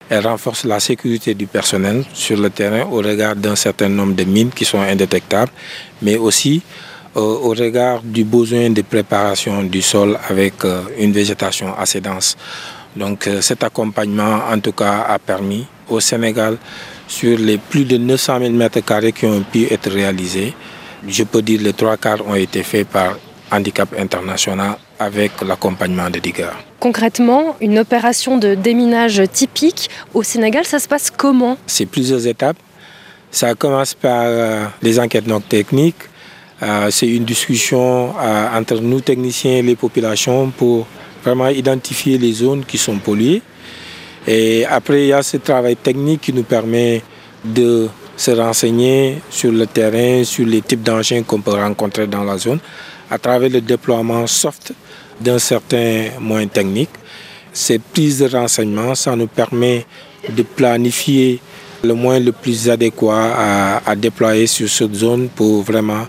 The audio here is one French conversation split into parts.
Elle renforce la sécurité du personnel sur le terrain au regard d'un certain nombre de mines qui sont indétectables, mais aussi au regard du besoin de préparation du sol avec une végétation assez dense. Donc cet accompagnement, en tout cas, a permis au Sénégal, sur les plus de 900 000 mètres carrés qui ont pu être réalisés, je peux dire que les 3/4 ont été faits par Handicap International avec l'accompagnement de Diga. Concrètement, une opération de déminage typique au Sénégal, ça se passe comment? C'est plusieurs étapes. Ça commence par les enquêtes non techniques. C'est une discussion entre nous techniciens et les populations pour vraiment identifier les zones qui sont polluées. Et après, il y a ce travail technique qui nous permet de se renseigner sur le terrain, sur les types d'engins qu'on peut rencontrer dans la zone, à travers le déploiement soft d'un certain moyen technique. Cette prise de renseignement, ça nous permet de planifier le moyen le plus adéquat à déployer sur cette zone pour vraiment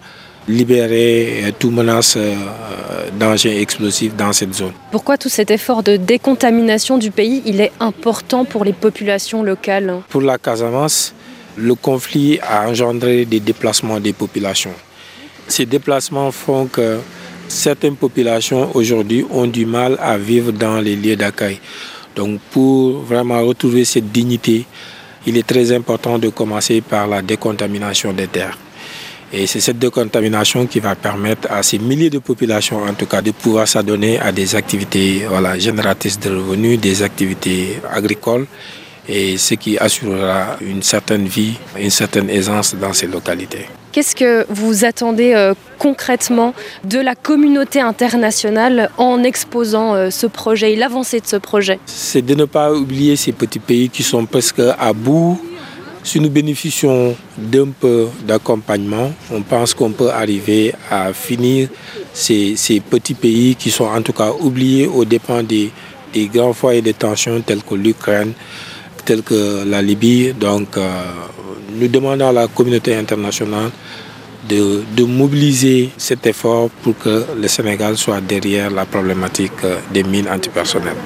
libérer toute menace d'engins explosifs dans cette zone. Pourquoi tout cet effort de décontamination du pays, il est important pour les populations locales? Pour la Casamance, le conflit a engendré des déplacements des populations. Ces déplacements font que certaines populations aujourd'hui ont du mal à vivre dans les lieux d'accueil. Donc pour vraiment retrouver cette dignité, il est très important de commencer par la décontamination des terres. Et c'est cette décontamination qui va permettre à ces milliers de populations, en tout cas, de pouvoir s'adonner à des activités génératrices de revenus, des activités agricoles, et ce qui assurera une certaine vie, une certaine aisance dans ces localités. Qu'est-ce que vous attendez concrètement de la communauté internationale en exposant ce projet et l'avancée de ce projet? C'est de ne pas oublier ces petits pays qui sont presque à bout. Si nous bénéficions d'un peu d'accompagnement, on pense qu'on peut arriver à finir ces petits pays qui sont en tout cas oubliés aux dépens des grands foyers de tension tels que l'Ukraine, tels que la Libye. Donc nous demandons à la communauté internationale de mobiliser cet effort pour que le Sénégal soit derrière la problématique des mines antipersonnelles.